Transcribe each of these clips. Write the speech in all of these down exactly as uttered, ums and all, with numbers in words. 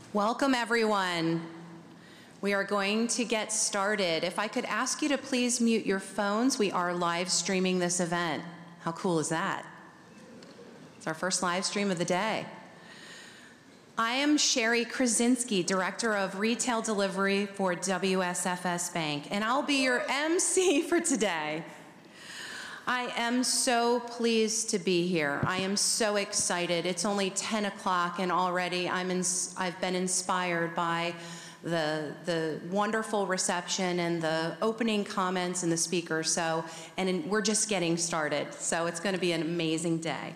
Welcome, everyone. We are going to get started. If I could ask you to please mute your phones, we are live streaming this event. How cool is that? It's our first live stream of the day. I am Sherry Krasinski, Director of Retail Delivery for W S F S Bank, and I'll be your M C for today. I am so pleased to be here. I am so excited. It's only ten o'clock and already I'm in, I've been inspired by the, the wonderful reception and the opening comments and the speakers. So, and in, we're just getting started. So it's going to be an amazing day.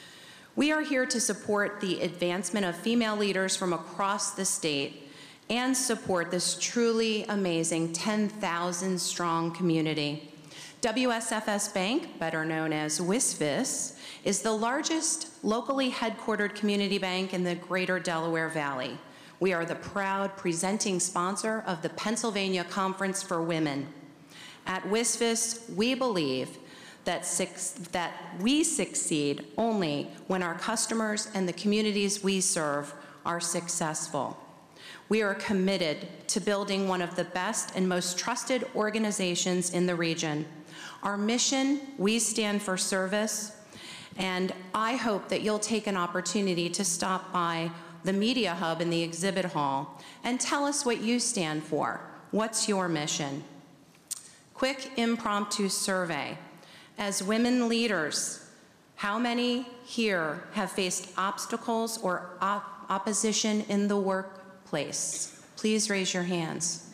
We are here to support the advancement of female leaders from across the state and support this truly amazing ten thousand strong community. W S F S Bank, better known as WSFS, is the largest locally headquartered community bank in the greater Delaware Valley. We are the proud presenting sponsor of the Pennsylvania Conference for Women. At WSFS, we believe that, six, that we succeed only when our customers and the communities we serve are successful. We are committed to building one of the best and most trusted organizations in the region. Our mission, we stand for service, and I hope that you'll take an opportunity to stop by the Media Hub in the exhibit hall and tell us what you stand for. What's your mission? Quick impromptu survey. As women leaders, how many here have faced obstacles or op opposition in the workplace? Please raise your hands.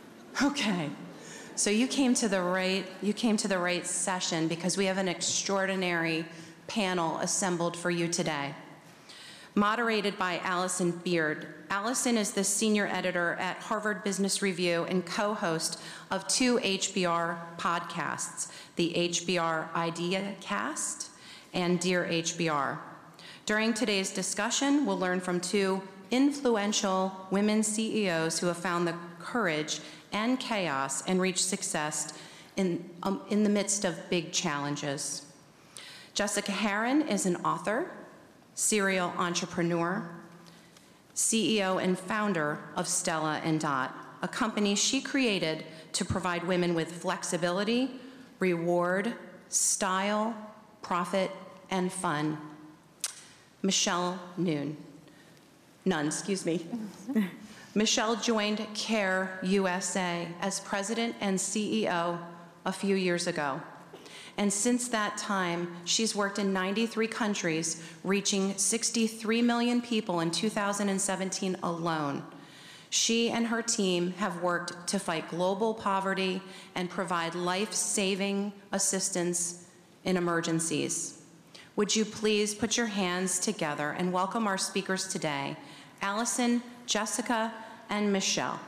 Okay. So you came to the right, you came to the right session because we have an extraordinary panel assembled for you today. Moderated by Allison Beard. Allison is the senior editor at Harvard Business Review and co-host of two H B R podcasts, the H B R Idea Cast and Dear H B R. During today's discussion, we'll learn from two influential women C E Os who have found the courage and chaos and reached success in, um, in the midst of big challenges. Jessica Herron is an author, serial entrepreneur, C E O and founder of Stella and Dot, a company she created to provide women with flexibility, reward, style, profit, and fun. Michelle Noon, Nunn, excuse me. Michelle joined CARE U S A as president and C E O a few years ago. And since that time, she's worked in ninety-three countries, reaching sixty-three million people in two thousand seventeen alone. She and her team have worked to fight global poverty and provide life-saving assistance in emergencies. Would you please put your hands together and welcome our speakers today, Allison, Jessica, and Michelle.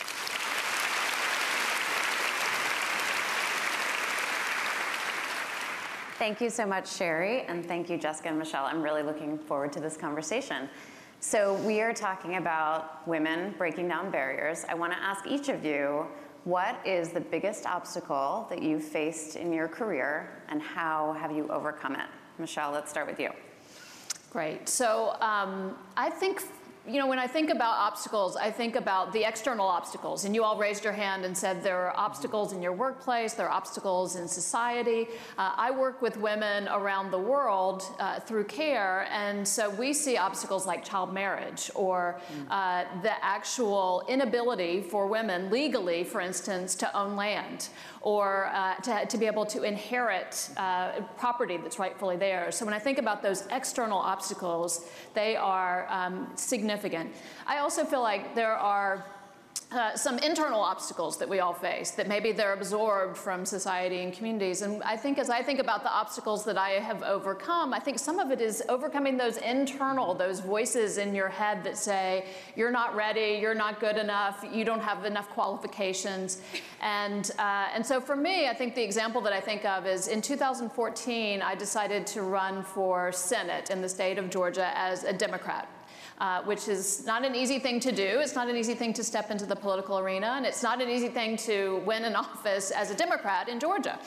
Thank you so much, Sherry, and thank you, Jessica and Michelle. I'm really looking forward to this conversation. So we are talking about women breaking down barriers. I want to ask each of you, what is the biggest obstacle that you've faced in your career, and how have you overcome it? Michelle, let's start with you. Great. So um, I think, you know, when I think about obstacles, I think about the external obstacles. And you all raised your hand and said there are obstacles in your workplace, there are obstacles in society. Uh, I work with women around the world uh, through CARE, and so we see obstacles like child marriage or uh, the actual inability for women legally, for instance, to own land, or uh, to, to be able to inherit uh, property that's rightfully theirs. So when I think about those external obstacles, they are um, significant. I also feel like there are Uh, some internal obstacles that we all face, that maybe they're absorbed from society and communities. And I think as I think about the obstacles that I have overcome, I think some of it is overcoming those internal, those voices in your head that say, you're not ready, you're not good enough, you don't have enough qualifications. And, uh, and so for me, I think the example that I think of is in two thousand fourteen, I decided to run for Senate in the state of Georgia as a Democrat. Uh, which is not an easy thing to do. It's not an easy thing to step into the political arena, and it's not an easy thing to win an office as a Democrat in Georgia.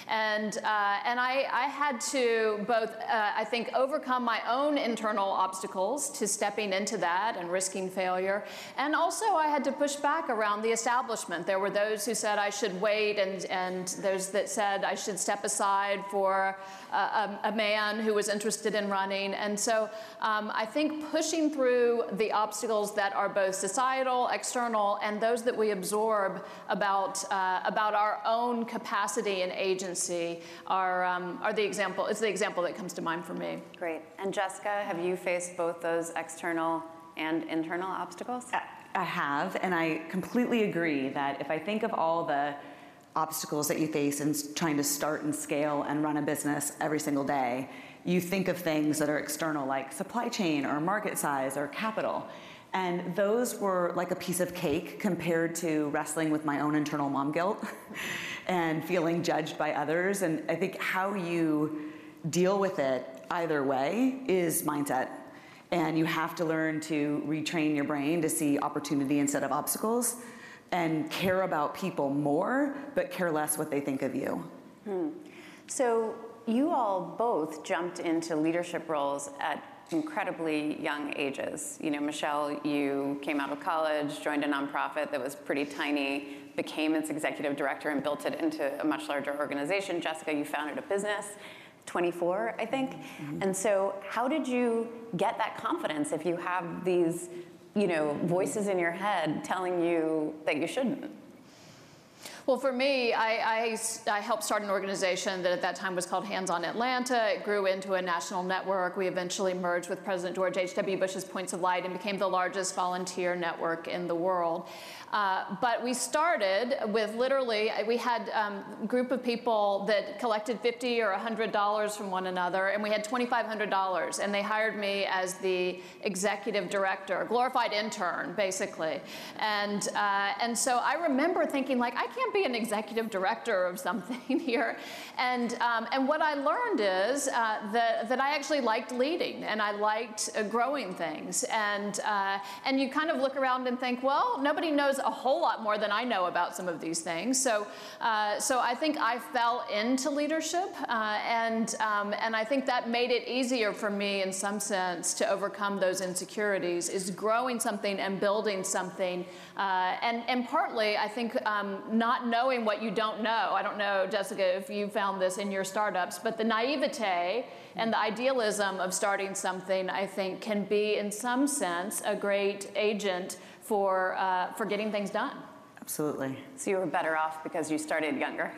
And, uh, and I, I had to both, uh, I think, overcome my own internal obstacles to stepping into that and risking failure. And also I had to push back around the establishment. There were those who said I should wait, and, and those that said I should step aside for a, a, a man who was interested in running. And so um, I think pushing through the obstacles that are both societal, external, and those that we absorb about, uh, about our own capacity and agency are, um, are the example, it's the example that comes to mind for me. Great. And Jessica, have you faced both those external and internal obstacles? I have, and I completely agree that if I think of all the obstacles that you face in trying to start and scale and run a business every single day, you think of things that are external, like supply chain or market size or capital. And those were like a piece of cake compared to wrestling with my own internal mom guilt and feeling judged by others. And I think how you deal with it either way is mindset. And you have to learn to retrain your brain to see opportunity instead of obstacles, and care about people more, but care less what they think of you. Hmm. So you all both jumped into leadership roles at incredibly young ages. You know, Michelle, you came out of college, joined a nonprofit that was pretty tiny, became its executive director and built it into a much larger organization. Jessica, you founded a business, twenty-four, I think. Mm-hmm. And so how did you get that confidence if you have these, you know, voices in your head telling you that you shouldn't? Well, for me, I, I, I helped start an organization that at that time was called Hands On Atlanta. It grew into a national network. We eventually merged with President George H W Bush's Points of Light and became the largest volunteer network in the world. Uh, but we started with literally, we had um, a group of people that collected fifty or one hundred dollars from one another, and we had twenty-five hundred dollars, and they hired me as the executive director, glorified intern, basically. And, uh, and so I remember thinking, like, I can't be an executive director of something here. And, um, and what I learned is uh, that, that I actually liked leading, and I liked uh, growing things. And, uh, and you kind of look around and think, well, nobody knows a whole lot more than I know about some of these things. So, uh, so I think I fell into leadership, uh, and, um, and I think that made it easier for me in some sense to overcome those insecurities, is growing something and building something. Uh, and, and partly, I think, um, not knowing what you don't know. I don't know, Jessica, if you found this in your startups, but the naivete and the idealism of starting something, I think, can be, in some sense, a great agent for, uh, for getting things done. Absolutely. So you were better off because you started younger.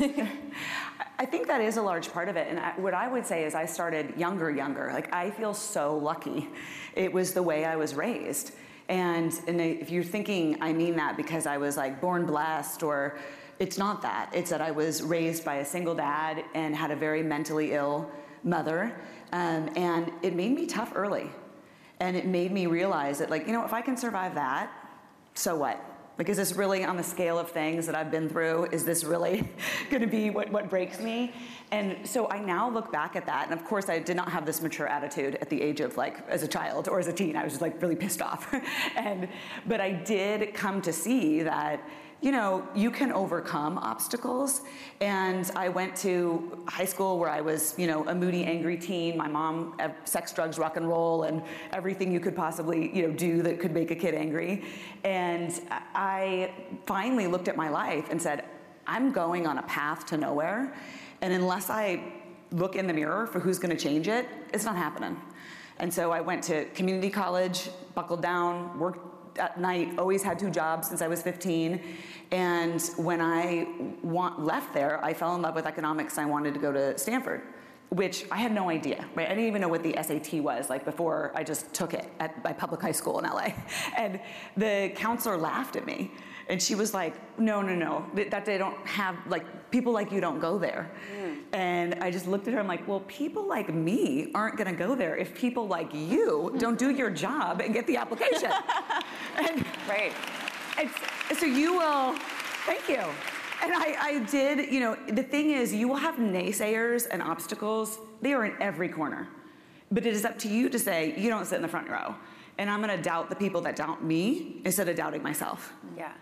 I think that is a large part of it. And I, what I would say is I started younger, younger. Like, I feel so lucky. It was the way I was raised. And, and if you're thinking I mean that because I was like born blessed, or it's not that. It's that I was raised by a single dad and had a very mentally ill mother. Um, and it made me tough early. And it made me realize that, like, you know, if I can survive that, so what? Like, is this really on the scale of things that I've been through? Is this really going to be what, what breaks me? And so I now look back at that. And of course, I did not have this mature attitude at the age of, like, as a child or as a teen. I was just, like, really pissed off. and But I did come to see that, you know, you can overcome obstacles. And I went to high school where I was, you know, a moody, angry teen. My mom, sex, drugs, rock and roll, and everything you could possibly, you know, do that could make a kid angry. And I finally looked at my life and said, I'm going on a path to nowhere. And unless I look in the mirror for who's going to change it, it's not happening. And so I went to community college, buckled down, worked at night, always had two jobs since I was fifteen. And when I want, left there, I fell in love with economics. I wanted to go to Stanford, which I had no idea, right? I didn't even know what the S A T was, like, before I just took it at my public high school in L A. And the counselor laughed at me. And she was like, no, no, no, that they don't have, like, people like you don't go there. Mm. And I just looked at her, I'm like, well, people like me aren't gonna go there if people like you don't do your job and get the application. and, right. And so you will, thank you. And I, I did, you know, the thing is, you will have naysayers and obstacles. They are in every corner. But it is up to you to say, you don't sit in the front row. And I'm gonna doubt the people that doubt me instead of doubting myself. Yeah.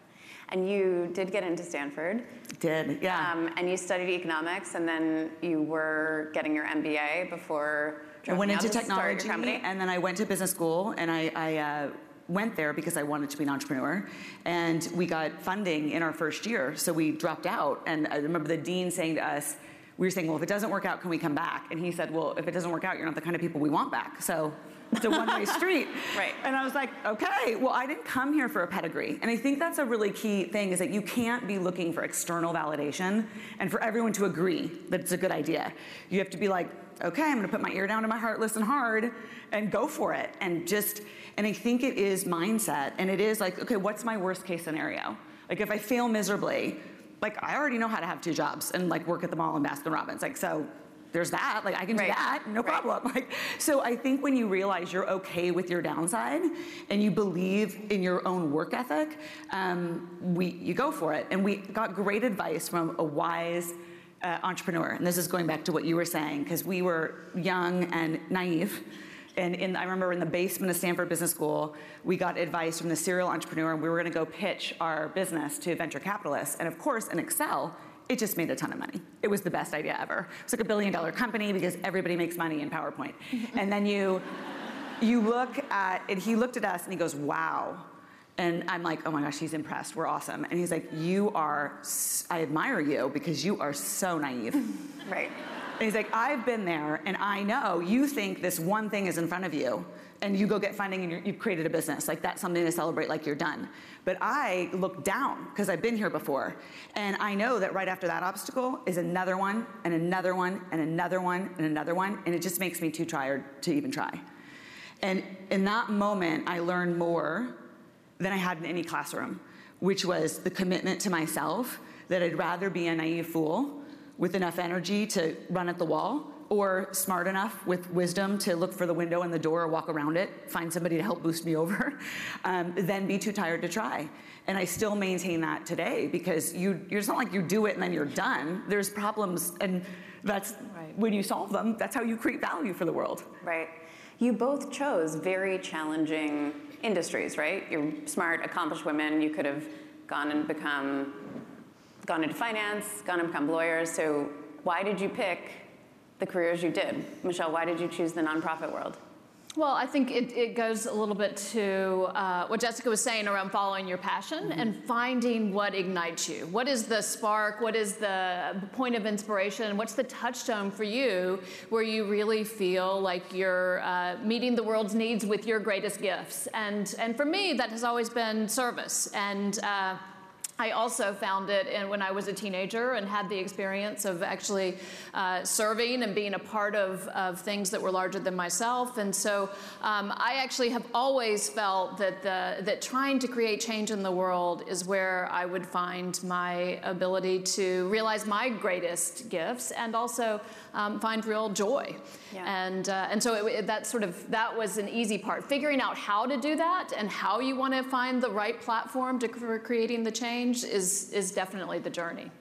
And you did get into Stanford. Did, yeah. Um, and you studied economics, and then you were getting your M B A before I went into to start your technology, company. and then I went to business school, and I, I uh, went there because I wanted to be an entrepreneur. And we got funding in our first year, so we dropped out. And I remember the dean saying to us, we were saying, well, if it doesn't work out, can we come back? And he said, well, if it doesn't work out, you're not the kind of people we want back. So it's a one-way street. Right. And I was like, okay, well, I didn't come here for a pedigree. And I think that's a really key thing, is that you can't be looking for external validation and for everyone to agree that it's a good idea. You have to be like, okay, I'm gonna put my ear down to my heart, listen hard, and go for it. And just, and I think it is mindset, and it is like, okay, what's my worst case scenario? Like if I fail miserably, like I already know how to have two jobs and like work at the mall and Baskin Robbins. Like, so there's that, like I can do Right. that, no Right. problem. Like, so I think when you realize you're okay with your downside and you believe in your own work ethic, um, we, you go for it. And we got great advice from a wise uh, entrepreneur. And this is going back to what you were saying, because we were young and naive. And in, I remember in the basement of Stanford Business School, we got advice from the serial entrepreneur, and we were gonna go pitch our business to venture capitalists. And of course, in Excel, it just made a ton of money. It was the best idea ever. It's like a billion dollar company because everybody makes money in PowerPoint. And then you, you look at, and he looked at us and he goes, wow. And I'm like, oh my gosh, he's impressed, we're awesome. And he's like, you are, I admire you because you are so naive. Right. And he's like, I've been there, and I know you think this one thing is in front of you, and you go get funding, and you're, you've created a business. Like, that's something to celebrate, like you're done. But I look down, because I've been here before, and I know that right after that obstacle is another one, and another one, and another one, and another one, and it just makes me too tired to even try. And in that moment, I learned more than I had in any classroom, which was the commitment to myself, that I'd rather be a naive fool with enough energy to run at the wall, or smart enough with wisdom to look for the window and the door or walk around it, find somebody to help boost me over, um, than be too tired to try. And I still maintain that today, because you, you're, it's not like you do it and then you're done. There's problems, and that's Right. when you solve them, that's how you create value for the world. Right. You both chose very challenging industries, right? You're smart, accomplished women. You could have gone and become, gone into finance, gone and become lawyers. So why did you pick the careers you did? Michelle, why did you choose the nonprofit world? Well, I think it, it goes a little bit to uh, what Jessica was saying around following your passion mm-hmm. and finding what ignites you. What is the spark? What is the point of inspiration? What's the touchstone for you where you really feel like you're uh, meeting the world's needs with your greatest gifts? And, and for me, that has always been service. And uh, I also found it in, when I was a teenager and had the experience of actually uh, serving and being a part of, of things that were larger than myself. And so um, I actually have always felt that, the, that trying to create change in the world is where I would find my ability to realize my greatest gifts and also um, find real joy. Yeah. And, uh, and so it, it, that sort of, that was an easy part. Figuring out how to do that and how you want to find the right platform to, for creating the change is, is definitely the journey.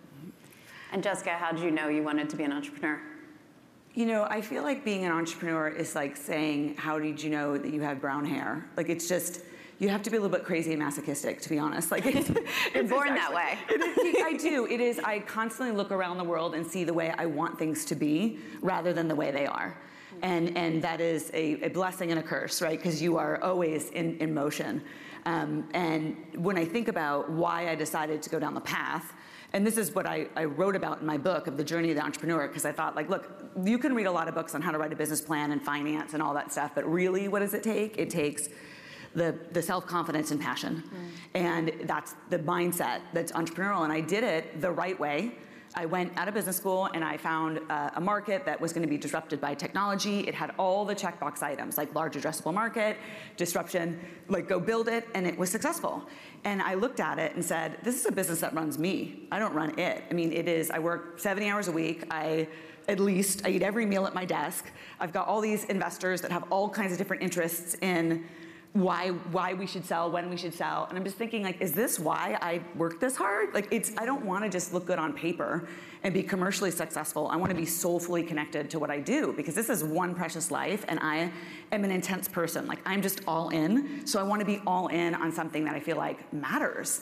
And Jessica, how did you know you wanted to be an entrepreneur? You know, I feel like being an entrepreneur is like saying, how did you know that you have brown hair? Like, it's just, you have to be a little bit crazy and masochistic, to be honest. Like, it's, You're it's born actually, that way. It is, I do. It is, I constantly look around the world and see the way I want things to be rather than the way they are. And, and that is a, a blessing and a curse, right? Because you are always in, in motion. Um, and when I think about why I decided to go down the path, and this is what I, I wrote about in my book of the journey of the entrepreneur, because I thought, like, look, you can read a lot of books on how to write a business plan and finance and all that stuff, but really, what does it take? It takes the, the self-confidence and passion. Mm. And that's the mindset that's entrepreneurial. And I did it the right way. I went out of business school and I found uh, a market that was going to be disrupted by technology. It had all the checkbox items, like large addressable market, disruption, like go build it, and it was successful. And I looked at it and said, this is a business that runs me. I don't run it. I mean, it is, I work seventy hours a week. I, at least, I eat every meal at my desk. I've got all these investors that have all kinds of different interests in why why we should sell, when we should sell. And I'm just thinking, like, is this why I work this hard? Like, it's, I don't want to just look good on paper and be commercially successful. I want to be soulfully connected to what I do, because this is one precious life, and I am an intense person. Like, I'm just all in, so I want to be all in on something that I feel like matters.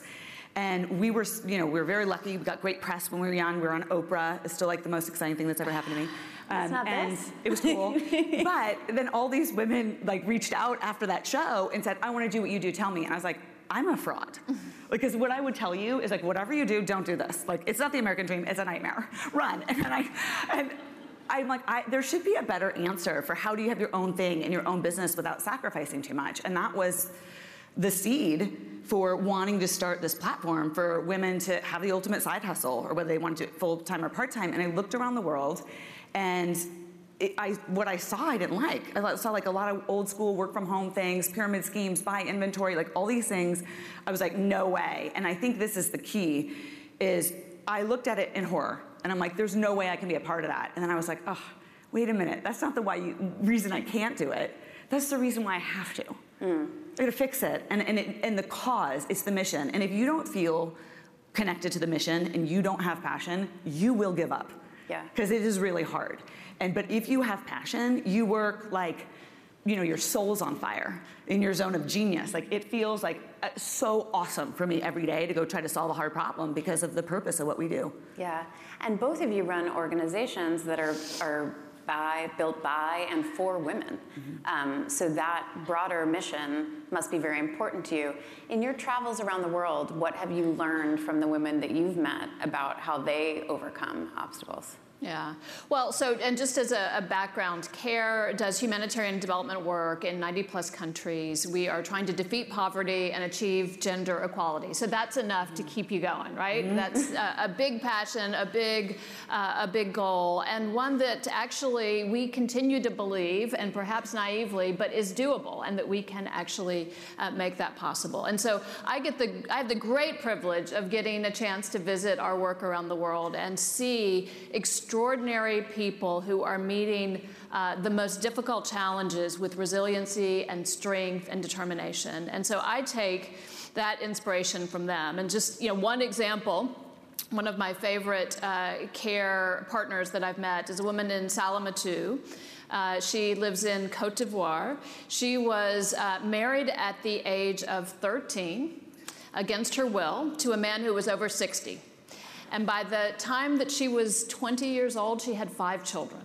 And we were, you know, we were very lucky. We got great press when we were young. We were on Oprah. It's still like the most exciting thing that's ever happened to me. Um, It's not and this. it was cool. But then all these women like reached out after that show and said, I want to do what you do, tell me. And I was like, I'm a fraud. Because what I would tell you is like, whatever you do, don't do this. Like, it's not the American dream, it's a nightmare. Run. And then I, and I'm like, I, there should be a better answer for how do you have your own thing and your own business without sacrificing too much. And that was the seed for wanting to start this platform for women to have the ultimate side hustle, or whether they want to do it full-time or part-time. And I looked around the world, and it, I, what I saw I didn't like. I saw like a lot of old school work from home things, pyramid schemes, buy inventory, like all these things. I was like, no way. And I think this is the key, is I looked at it in horror, and I'm like, there's no way I can be a part of that. And then I was like, oh, wait a minute. That's not the why you, reason I can't do it. That's the reason why I have to. Mm. I gotta fix it. And, and, it, and the cause, it's the mission. And if you don't feel connected to the mission and you don't have passion, you will give up. Yeah. Because it is really hard. And but if you have passion, you work like, you know, your soul's on fire in your zone of genius. Like, it feels like uh, so awesome for me every day to go try to solve a hard problem because of the purpose of what we do. Yeah. And both of you run organizations that are are by, built by, and for women. Mm-hmm. Um, so that broader mission must be very important to you. In your travels around the world, what have you learned from the women that you've met about how they overcome obstacles? Yeah. Well, so, and just as a, a background, CARE does humanitarian development work in ninety plus countries. We are trying to defeat poverty and achieve gender equality. So that's enough to keep you going, right? Mm-hmm. That's a, a big passion, a big, uh, a big goal, and one that actually we continue to believe, and perhaps naively, but is doable, and that we can actually uh, make that possible. And so I get the, I have the great privilege of getting a chance to visit our work around the world and see extraordinary people who are meeting uh, the most difficult challenges with resiliency and strength and determination. And so I take that inspiration from them. And just, you know, one example, one of my favorite uh, CARE partners that I've met is a woman in Salamatu. Uh, she lives in Cote d'Ivoire. She was uh, married at the age of thirteen, against her will, to a man who was over sixty. And by the time that she was twenty years old, she had five children.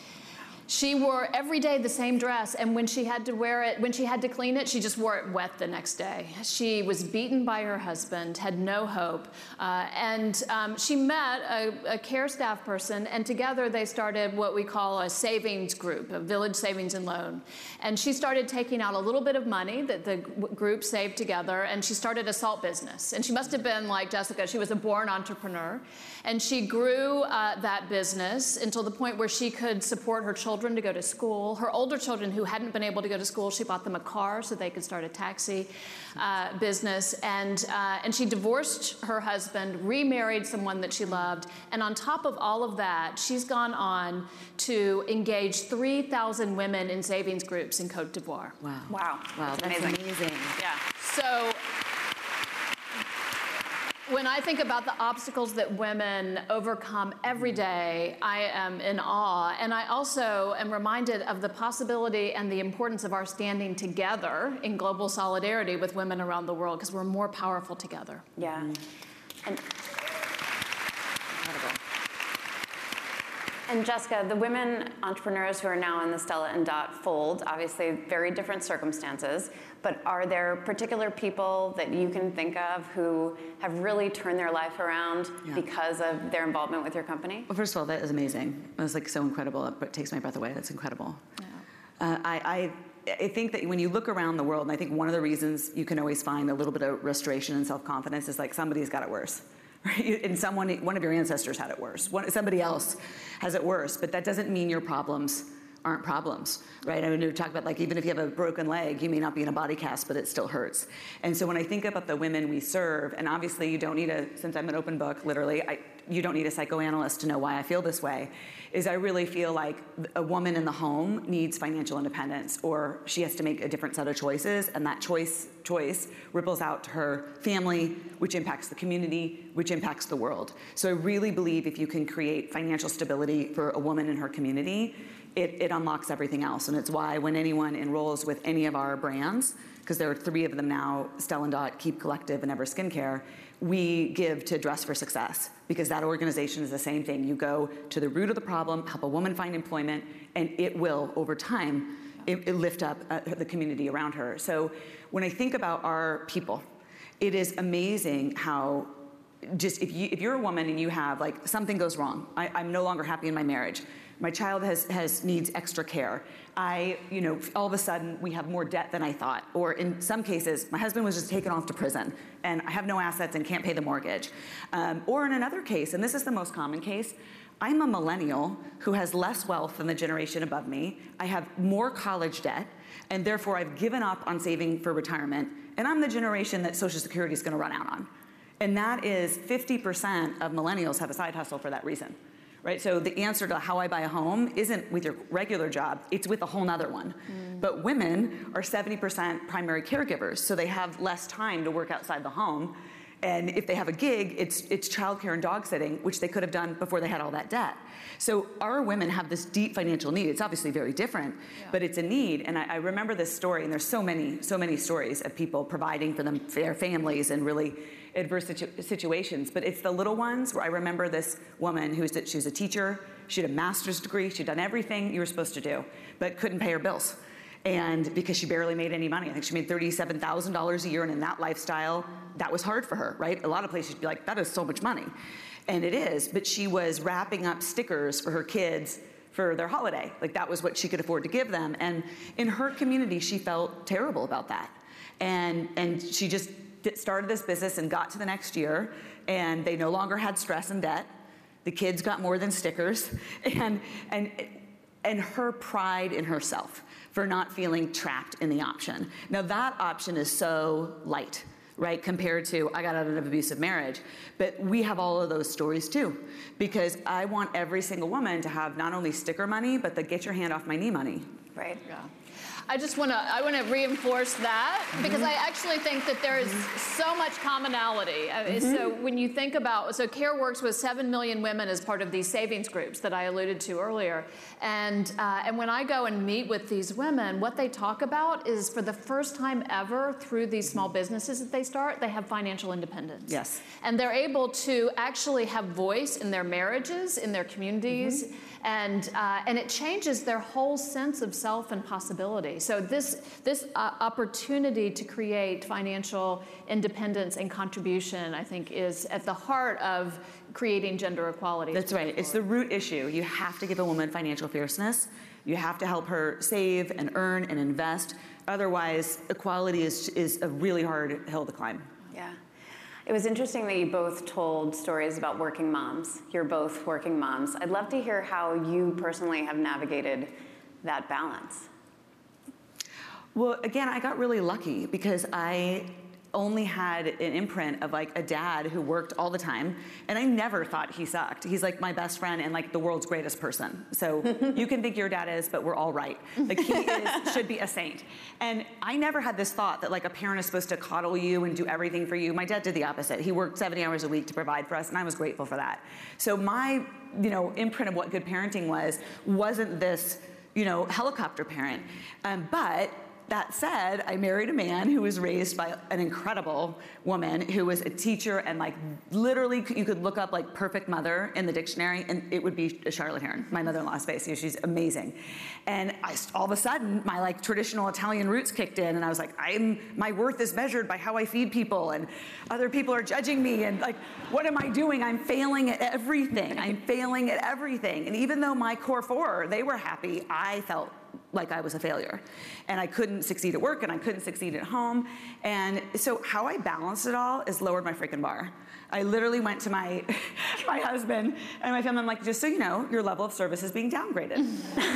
She wore every day the same dress, and when she had to wear it, when she had to clean it, she just wore it wet the next day. She was beaten by her husband, had no hope, uh, and um, she met a, a CARE staff person, and together they started what we call a savings group, a village savings and loan. And she started taking out a little bit of money that the group saved together, and she started a salt business. And she must have been like Jessica, she was a born entrepreneur. And she grew uh, that business until the point where she could support her children to go to school. Her older children who hadn't been able to go to school, she bought them a car so they could start a taxi uh, business. And, uh, and she divorced her husband, remarried someone that she loved. And on top of all of that, she's gone on to engage three thousand women in savings groups in Cote d'Ivoire. Wow. Wow. Wow, that's amazing. amazing. Yeah. So when I think about the obstacles that women overcome every day, I am in awe. And I also am reminded of the possibility and the importance of our standing together in global solidarity with women around the world, because we're more powerful together. Yeah. And Incredible. And Jessica, the women entrepreneurs who are now in the Stella and Dot fold, obviously very different circumstances, but are there particular people that you can think of who have really turned their life around yeah. because of their involvement with your company? Well, first of all, that is amazing. That's like so incredible. It takes my breath away. That's incredible. Yeah. Uh, I, I, I think that when you look around the world, and I think one of the reasons you can always find a little bit of restoration and self-confidence is like somebody's got it worse. Right? And someone, one of your ancestors had it worse. One, somebody else has it worse, but that doesn't mean your problems aren't problems, right? I mean, we talk about like, even if you have a broken leg, you may not be in a body cast, but it still hurts. And so when I think about the women we serve, and obviously you don't need a, since I'm an open book, literally, I, you don't need a psychoanalyst to know why I feel this way, is I really feel like a woman in the home needs financial independence, or she has to make a different set of choices, and that choice choice ripples out to her family, which impacts the community, which impacts the world. So I really believe if you can create financial stability for a woman in her community, it, it unlocks everything else. And it's why when anyone enrolls with any of our brands, because there are three of them now, Stella and Dot, Keep Collective, and Ever Skincare, we give to Dress for Success, because that organization is the same thing. You go to the root of the problem, help a woman find employment, and it will, over time, it, it lift up uh, the community around her. So when I think about our people, it is amazing how just if, you, if you're a woman and you have, like, something goes wrong, I, I'm no longer happy in my marriage, my child has, has needs extra care, I, you know, all of a sudden we have more debt than I thought, or in some cases, my husband was just taken off to prison and I have no assets and can't pay the mortgage. Um, or in another case, and this is the most common case, I'm a millennial who has less wealth than the generation above me, I have more college debt, and therefore I've given up on saving for retirement, and I'm the generation that Social Security is gonna run out on. And that is fifty percent of millennials have a side hustle for that reason. Right? So the answer to how I buy a home isn't with your regular job, it's with a whole nother one. Mm. But women are seventy percent primary caregivers, so they have less time to work outside the home. And if they have a gig, it's, it's childcare and dog sitting, which they could have done before they had all that debt. So our women have this deep financial need. It's obviously very different, yeah. but it's a need. And I, I remember this story, and there's so many, so many stories of people providing for them, for their families in really adverse situ situations. But it's the little ones where I remember this woman who was, she was a teacher, she had a master's degree, she'd done everything you were supposed to do, but couldn't pay her bills. And because she barely made any money. I think she made thirty-seven thousand dollars a year, and in that lifestyle, that was hard for her, right? A lot of places you'd be like, that is so much money. And it is, but she was wrapping up stickers for her kids for their holiday. Like, that was what she could afford to give them. And in her community, she felt terrible about that. And, and she just started this business and got to the next year, and they no longer had stress and debt. The kids got more than stickers. And, and, and her pride in herself for not feeling trapped in the option. Now, that option is so light, right, compared to I got out of an abusive marriage. But we have all of those stories too, because I want every single woman to have not only sticker money, but the get your hand off my knee money. Right. Yeah. I just want to I want to reinforce that, because I actually think that there is so much commonality. Mm-hmm. So when you think about, so CARE works with seven million women as part of these savings groups that I alluded to earlier. And, uh, and when I go and meet with these women, what they talk about is, for the first time ever through these small businesses that they start, they have financial independence. Yes. And they're able to actually have voice in their marriages, in their communities, mm-hmm. and, uh, and it changes their whole sense of self and possibility. So this, this uh, opportunity to create financial independence and contribution, I think, is at the heart of creating gender equality. That's right. It's the root issue. You have to give a woman financial fierceness. You have to help her save and earn and invest. Otherwise, equality is, is a really hard hill to climb. Yeah. It was interesting that you both told stories about working moms. You're both working moms. I'd love to hear how you personally have navigated that balance. Well, again, I got really lucky because I only had an imprint of like a dad who worked all the time, and I never thought he sucked. He's like my best friend and like the world's greatest person. So you can think your dad is, but we're all right. Like, he is, should be a saint. And I never had this thought that like a parent is supposed to coddle you and do everything for you. My dad did the opposite. He worked seventy hours a week to provide for us, and I was grateful for that. So my, you know, imprint of what good parenting was, wasn't this, you know, helicopter parent. Um, but that said, I married a man who was raised by an incredible woman who was a teacher, and like literally you could look up like perfect mother in the dictionary and it would be a Charlotte Heron, my mother-in-law's face. She's amazing. And I, all of a sudden my like traditional Italian roots kicked in, and I was like, I'm, my worth is measured by how I feed people, and other people are judging me, and like, what am I doing? I'm failing at everything. I'm failing at everything. And even though my core four, they were happy, I felt like I was a failure. And I couldn't succeed at work, and I couldn't succeed at home. And so how I balanced it all is lowered my freaking bar. I literally went to my, my husband and my family, I'm like, just so you know, your level of service is being downgraded.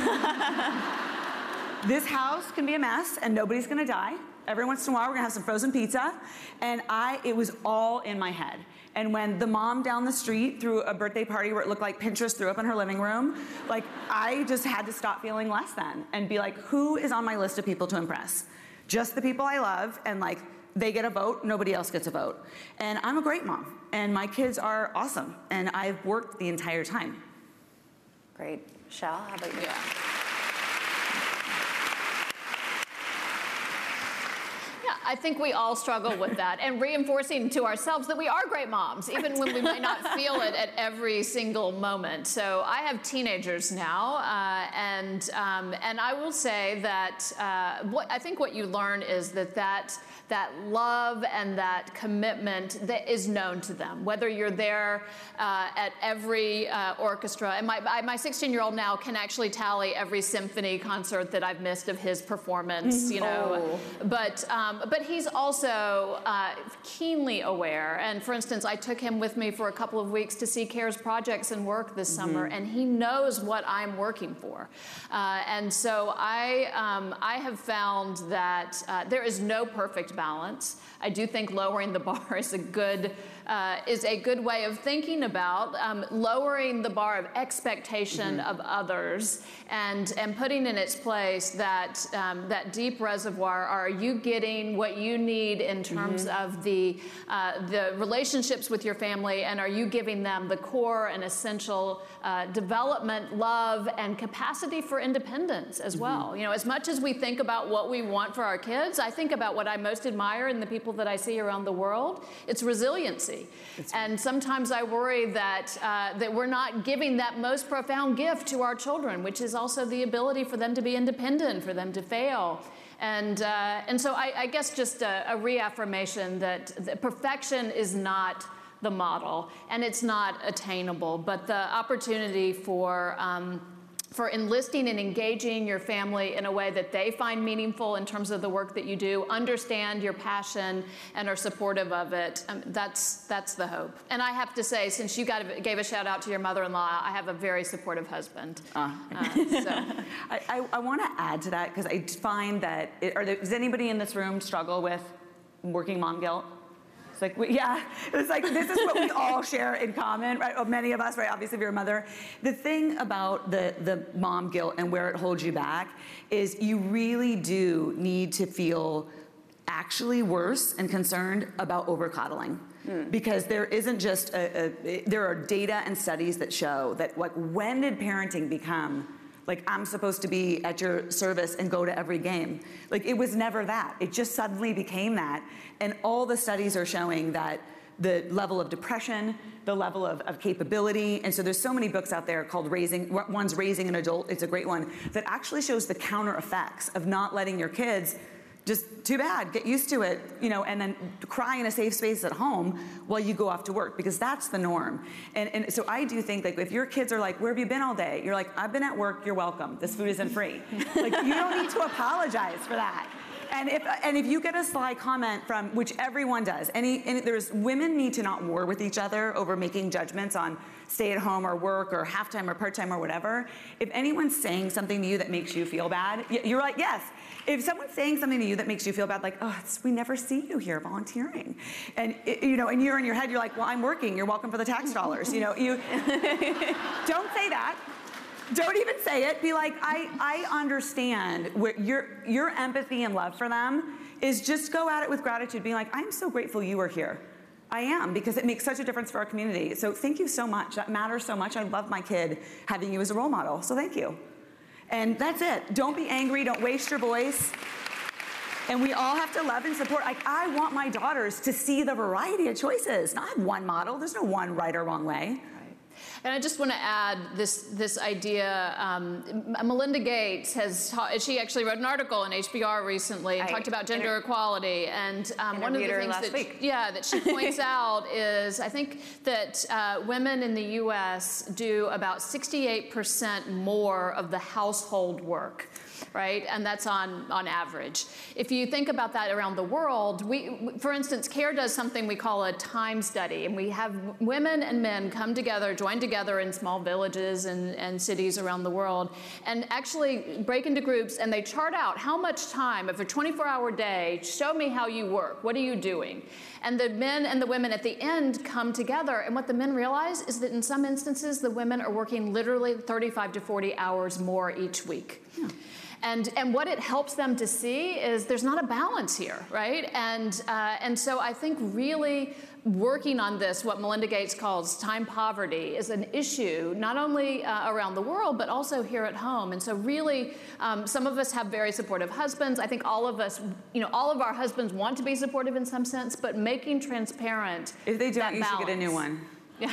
This house can be a mess and nobody's gonna die. Every once in a while we're gonna have some frozen pizza. And I, it was all in my head. And when the mom down the street threw a birthday party where it looked like Pinterest threw up in her living room, like, I just had to stop feeling less than and be like, who is on my list of people to impress? Just the people I love, and like, they get a vote, nobody else gets a vote. And I'm a great mom, and my kids are awesome, and I've worked the entire time. Great. Michelle, how about you? Yeah. I think we all struggle with that, and reinforcing to ourselves that we are great moms, even when we might not feel it at every single moment. So I have teenagers now, uh, and um, and I will say that uh, what I think what you learn is that that that love and that commitment that is known to them, whether you're there uh, at every uh, orchestra. And my my sixteen-year-old now can actually tally every symphony concert that I've missed of his performance, you know. Oh. But um, but he's also uh, keenly aware. And for instance, I took him with me for a couple of weeks to see CARE's projects and work this mm-hmm. summer, and he knows what I'm working for. Uh, and so I um, I have found that uh, there is no perfect balance. I do think lowering the bar is a good uh, is a good way of thinking about um, lowering the bar of expectation mm-hmm. of others, and and putting in its place that um, that deep reservoir. Are you getting what you need in terms mm-hmm. of the uh, the relationships with your family, and are you giving them the core and essential uh, development, love, and capacity for independence as mm-hmm. well? You know, as much as we think about what we want for our kids, I think about what I most admire in the people that I see around the world. It's resiliency. That's and right. sometimes I worry that uh, that we're not giving that most profound gift to our children, which is also the ability for them to be independent, for them to fail. And uh, and so I, I guess just a, a reaffirmation that, that perfection is not the model, and it's not attainable, but the opportunity for um, for enlisting and engaging your family in a way that they find meaningful in terms of the work that you do, understand your passion, and are supportive of it. Um, that's that's the hope. And I have to say, since you got a, gave a shout out to your mother-in-law, I have a very supportive husband. Uh. Uh, so. I, I, I want to add to that, because I find that, it, are there, does anybody in this room struggle with working mom guilt? Like, we, yeah, it's like, this is what we all share in common, right? Well, many of us, right? Obviously, if you're a mother. The thing about the, the mom guilt and where it holds you back is you really do need to feel actually worse and concerned about over-coddling. Mm. Because there isn't just a, a, there are data and studies that show that, like, when did parenting become like, I'm supposed to be at your service and go to every game? Like, it was never that. It just suddenly became that. And all the studies are showing that the level of depression, the level of, of capability, and so there's so many books out there called Raising, one's Raising an Adult, it's a great one, that actually shows the counter effects of not letting your kids, just too bad, get used to it, you know, and then cry in a safe space at home while you go off to work, because that's the norm. And, and so I do think, like, if your kids are like, where have you been all day? You're like, I've been at work, you're welcome. This food isn't free. Like, you don't need to apologize for that. And if and if you get a sly comment from, which everyone does, any, any there's women need to not war with each other over making judgments on stay at home or work or half-time or part-time or whatever. If anyone's saying something to you that makes you feel bad, you're like, yes. If someone's saying something to you that makes you feel bad, like, oh, it's, we never see you here volunteering. And, it, you know, and you're in your head, you're like, well, I'm working. You're welcome for the tax dollars. You know, you don't say that. Don't even say it. Be like, I, I understand where your, your empathy and love for them is just go at it with gratitude, being like, I'm so grateful you are here. I am, because it makes such a difference for our community. So thank you so much. That matters so much. I love my kid having you as a role model. So thank you. And that's it. Don't be angry. Don't waste your voice. And we all have to love and support. Like, I want my daughters to see the variety of choices, not one model. There's no one right or wrong way. And I just want to add this this idea. Um, Melinda Gates has taught, she actually wrote an article in H B R recently and I talked about gender equality. And um, one of the things that week. yeah that she points out is I think that uh, women in the U S do about sixty-eight percent more of the household work. Right, and that's on, on average. If you think about that around the world, we, for instance, CARE does something we call a time study, and we have women and men come together, join together in small villages and, and cities around the world, and actually break into groups, and they chart out how much time of a twenty-four hour day, show me how you work, what are you doing? And the men and the women at the end come together, and what the men realize is that in some instances, the women are working literally thirty-five to forty hours more each week. Yeah. And, and what it helps them to see is there's not a balance here, right? And, uh, and so I think really working on this, what Melinda Gates calls time poverty, is an issue not only uh, around the world, but also here at home. And so really, um, some of us have very supportive husbands. I think all of us, you know, all of our husbands want to be supportive in some sense, but making transparent If they don't, that you balance. should get a new one.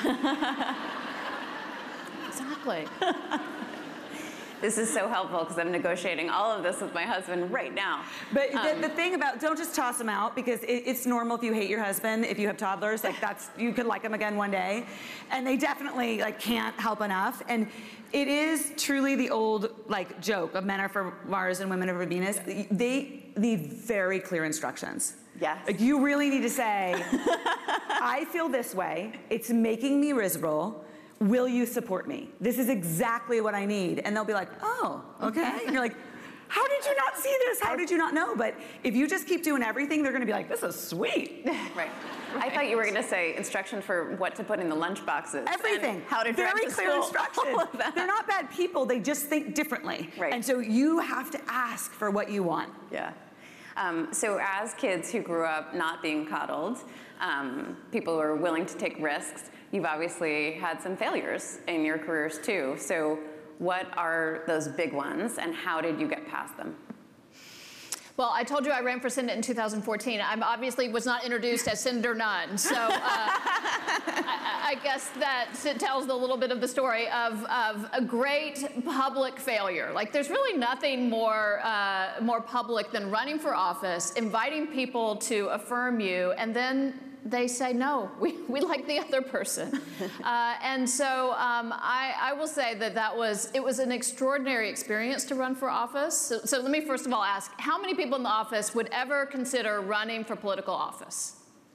Exactly. This is so helpful because I'm negotiating all of this with my husband right now. But Um, the, the thing about, don't just toss them out, because it, it's normal if you hate your husband, if you have toddlers, like that's, you could like them again one day. And they definitely like can't help enough. And it is truly the old like joke of men are for Mars and women are for Venus. They need very clear instructions. Yes. Like you really need to say, I feel this way, it's making me miserable. Will you support me? This is exactly what I need. And they'll be like, oh, okay. And you're like, how did you not see this? How did you not know? But if you just keep doing everything, they're gonna be like, this is sweet. Right. I thought you were going to say instruction for what to put in the lunch boxes. Everything. And how to drive Very to clear school, instructions. all of that. They're not bad people, they just think differently. Right. And so you have to ask for what you want. Yeah. Um, so as kids who grew up not being coddled, um, people who are willing to take risks, you've obviously had some failures in your careers too. So what are those big ones and how did you get past them? Well, I told you I ran for Senate in two thousand fourteen. I obviously was not introduced as Senator Nunn, so uh, I, I guess that tells a little bit of the story of, of a great public failure. Like, there's really nothing more, uh, more public than running for office, inviting people to affirm you, and then they say, no, we, we like the other person. uh, and so um, I, I will say that that was, it was an extraordinary experience to run for office. So, so let me first of all ask, how many people in the office would ever consider running for political office?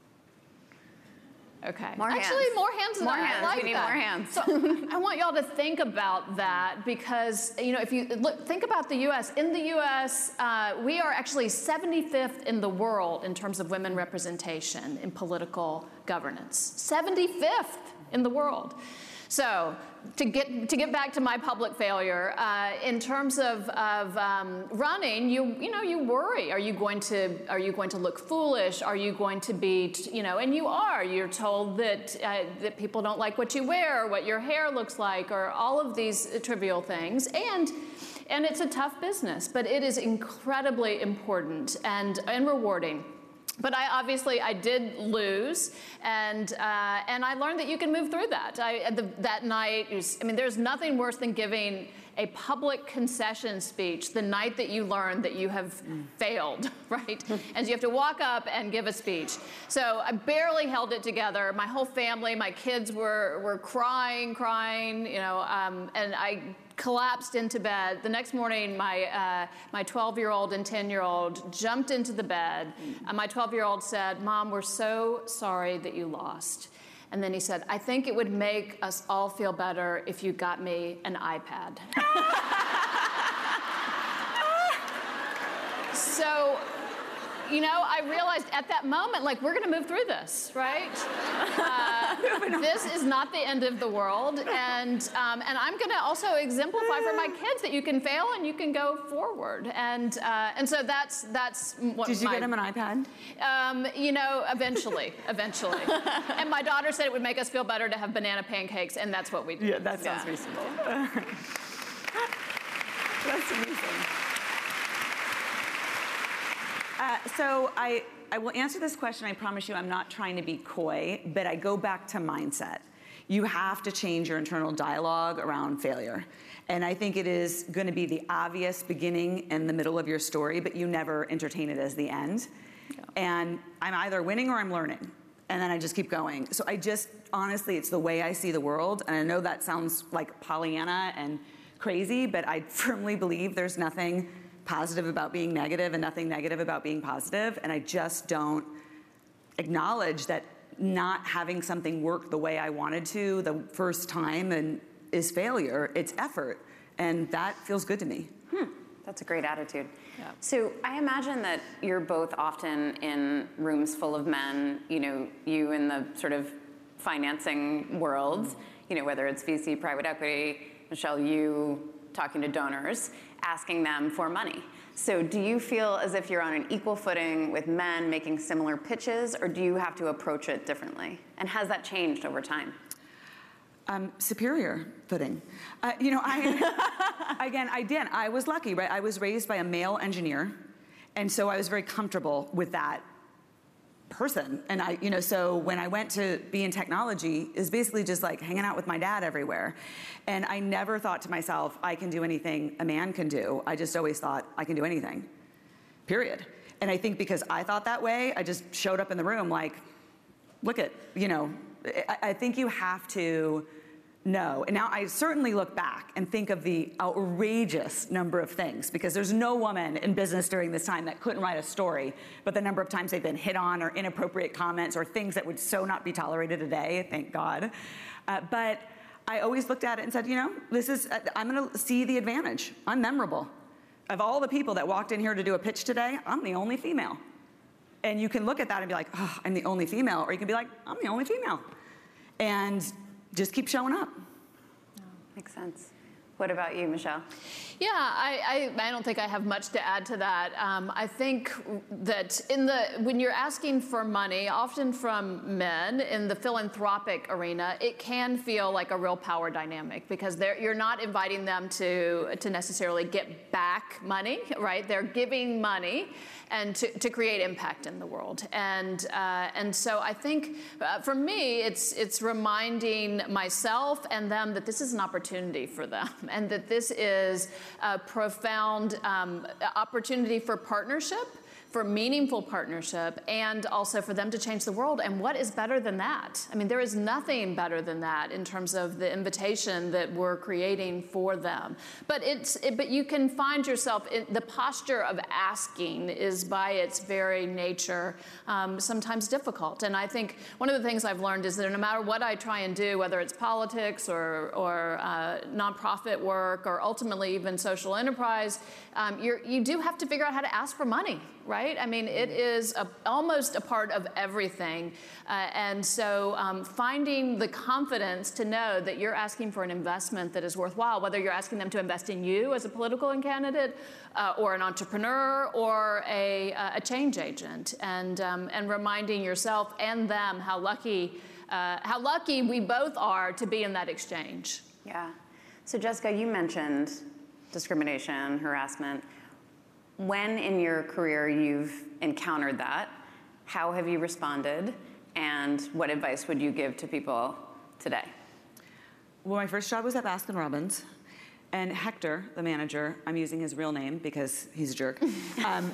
Okay. More Actually, hands. more hands than More I hands. like We need that. more hands. So I want y'all to think about that because, you know, if you look, think about the U S. In the U S, uh, we are actually seventy-fifth in the world in terms of women representation in political governance. seventy-fifth in the world. So to get to get back to my public failure, uh, in terms of, of um, running, you you know you worry. Are you going to are you going to look foolish? Are you going to be you know? And you are. You're told that uh, that people don't like what you wear, or what your hair looks like, or all of these trivial things. And and it's a tough business, but it is incredibly important and and rewarding. But I obviously I did lose, and uh, and I learned that you can move through that. I, the, that night, was, I mean, there's nothing worse than giving a public concession speech the night that you learn that you have mm. failed, right? And you have to walk up and give a speech. So I barely held it together. My whole family, my kids were were crying, crying, you know, um, and I collapsed into bed. The next morning, my uh, my twelve-year-old and ten-year-old jumped into the bed. And my twelve-year-old said, "Mom, we're so sorry that you lost." And then he said, "I think it would make us all feel better if you got me an iPad." So, you know, I realized at that moment, like, we're going to move through this, right? Uh, this is not the end of the world. And, um, and I'm going to also exemplify for my kids that you can fail and you can go forward. And, uh, and so that's, that's what Did you my, get him an iPad? Um, you know, eventually, eventually. And my daughter said it would make us feel better to have banana pancakes, and that's what we did. Yeah, that sounds Yeah. reasonable. That's amazing. Uh, so I, I will answer this question. I promise you I'm not trying to be coy, but I go back to mindset. You have to change your internal dialogue around failure. And I think it is going to be the obvious beginning and the middle of your story, but you never entertain it as the end. Yeah. And I'm either winning or I'm learning. And then I just keep going. So I just, honestly, it's the way I see the world. And I know that sounds like Pollyanna and crazy, but I firmly believe there's nothing positive about being negative and nothing negative about being positive. And I just don't acknowledge that not having something work the way I wanted to the first time and is failure. It's effort. And that feels good to me. Hmm. That's a great attitude. Yeah. So I imagine that you're both often in rooms full of men, you know, you in the sort of financing world, you know, whether it's V C, private equity, Michelle, you talking to donors. asking them for money. So do you feel as if you're on an equal footing with men making similar pitches, or do you have to approach it differently? And has that changed over time? Um, superior footing. Uh, you know, I, again, I did. I was lucky, right? I was raised by a male engineer, and so I was very comfortable with that person. And I, you know, so when I went to be in technology, it was basically just like hanging out with my dad everywhere. And I never thought to myself, I can do anything a man can do. I just always thought I can do anything, period. And I think because I thought that way, I just showed up in the room like, look at, you know, I, I think you have to know. And now I certainly look back and think of the outrageous number of things, because there's no woman in business during this time that couldn't write a story, but the number of times they've been hit on or inappropriate comments or things that would so not be tolerated today, thank God. Uh, but I always looked at it and said, you know, this is, uh, I'm gonna see the advantage. I'm memorable. Of all the people that walked in here to do a pitch today, I'm the only female. And you can look at that and be like, oh, I'm the only female, or you can be like, I'm the only female. And just keep showing up. Oh, makes sense. What about you, Michelle? Yeah, I, I, I don't think I have much to add to that. Um, I think that in the when you're asking for money, often from men in the philanthropic arena, it can feel like a real power dynamic, because they're, you're not inviting them to, to necessarily get back money, right? They're giving money and to, to create impact in the world. And uh, and so I think uh, for me, it's it's reminding myself and them that this is an opportunity for them, and that this is a profound um, opportunity for partnership, for meaningful partnership, and also for them to change the world. And what is better than that? I mean, there is nothing better than that in terms of the invitation that we're creating for them. But it's, it, but you can find yourself, in, the posture of asking is by its very nature um, sometimes difficult. And I think one of the things I've learned is that no matter what I try and do, whether it's politics or, or uh, nonprofit work or ultimately even social enterprise, um, you're, you do have to figure out how to ask for money, right? I mean, it is a, almost a part of everything. Uh, and so um, finding the confidence to know that you're asking for an investment that is worthwhile, whether you're asking them to invest in you as a political candidate uh, or an entrepreneur or a, a change agent, and, um, and reminding yourself and them how lucky, uh, how lucky we both are to be in that exchange. Yeah. So Jessica, you mentioned discrimination, harassment. When in your career you've encountered that, how have you responded, and what advice would you give to people today? Well, my first job was at Baskin Robbins, and Hector, the manager, I'm using his real name because he's a jerk, um,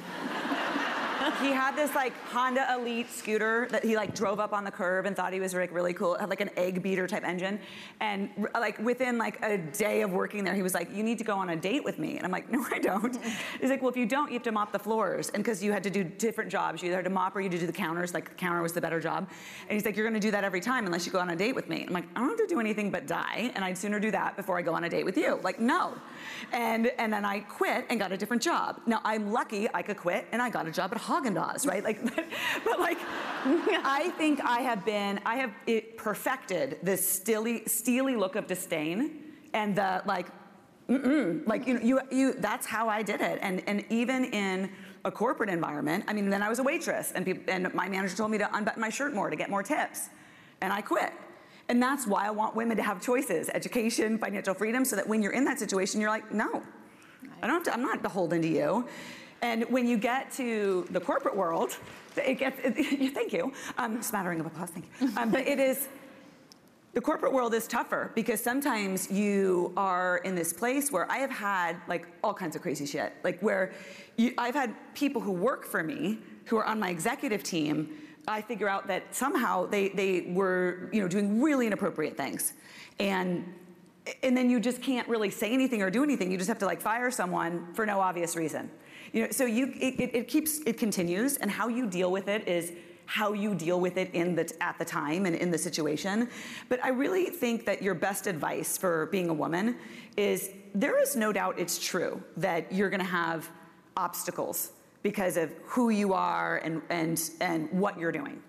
he had this like Honda Elite scooter that he like drove up on the curb and thought he was like really cool. It had like an egg beater type engine. And like within like a day of working there, he was like, you need to go on a date with me. And I'm like, no, I don't. He's like, well, if you don't, you have to mop the floors. And because you had to do different jobs, you either had to mop or you had to do the counters. Like the counter was the better job. And he's like, you're gonna do that every time unless you go on a date with me. I'm like, I don't have to do anything but die. And I'd sooner do that before I go on a date with you. Like, no. And, and then I quit and got a different job. Now I'm lucky I could quit and I got a job at Haagen-Dazs, right? Like, but, but like, I think I have been, I have it perfected this steely, steely look of disdain and the like, mm-mm, like you, you, you, that's how I did it. And, and even in a corporate environment, I mean, then I was a waitress and people, and my manager told me to unbutton my shirt more to get more tips. And I quit. And that's why I want women to have choices, education, financial freedom, so that when you're in that situation, you're like, no, I don't have to, I'm not beholden to you. And when you get to the corporate world, it gets, it, thank you, um, smattering of applause, thank you. Um, but it is, the corporate world is tougher because sometimes you are in this place where I have had like all kinds of crazy shit, like where you, I've had people who work for me, who are on my executive team, I figure out that somehow they, they were, you know, doing really inappropriate things. And, and then you just can't really say anything or do anything. You just have to like fire someone for no obvious reason. You know, so you, it, it, it keeps, it continues, and how you deal with it is how you deal with it in the, at the time and in the situation. But I really think that your best advice for being a woman is, there is no doubt it's true that you're gonna have obstacles because of who you are and, and, and what you're doing.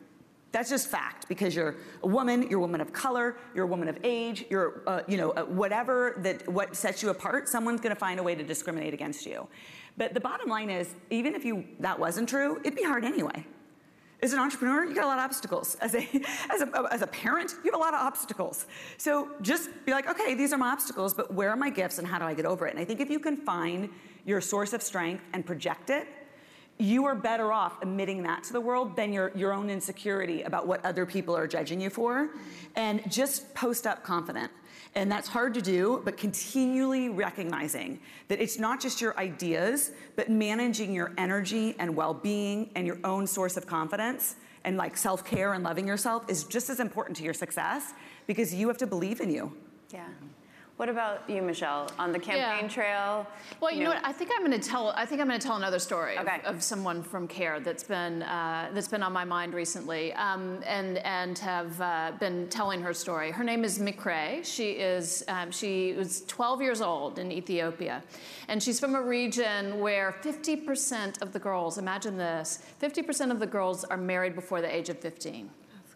That's just fact, because you're a woman, you're a woman of color, you're a woman of age, you're, uh, you know, uh, whatever that what sets you apart, someone's going to find a way to discriminate against you. But the bottom line is, even if you that wasn't true, it'd be hard anyway. As an entrepreneur, you got a lot of obstacles. As a, as a, as a parent, you have a lot of obstacles. So just be like, okay, these are my obstacles, but where are my gifts and how do I get over it? And I think if you can find your source of strength and project it, you are better off admitting that to the world than your, your own insecurity about what other people are judging you for. And just post up confident. And that's hard to do, but continually recognizing that it's not just your ideas, but managing your energy and well-being and your own source of confidence and like self-care and loving yourself is just as important to your success, because you have to believe in you. Yeah. What about you, Michelle, on the campaign Yeah. trail? Well, you, you know, know what? I think I'm going to tell. I think I'm going to tell another story okay. of, of someone from CARE that's been uh, that's been on my mind recently, um, and and have uh, been telling her story. Her name is Mikre. She is um, she was twelve years old in Ethiopia, and she's from a region where fifty percent of the girls. Imagine this: fifty percent of the girls are married before the age of fifteen.